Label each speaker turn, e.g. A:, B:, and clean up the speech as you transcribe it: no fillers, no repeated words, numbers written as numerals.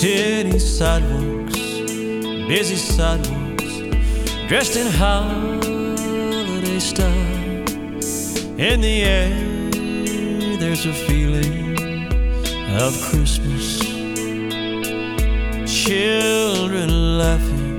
A: City sidewalks, busy sidewalks, dressed in holiday style. In the air, there's a feeling of Christmas. Children laughing,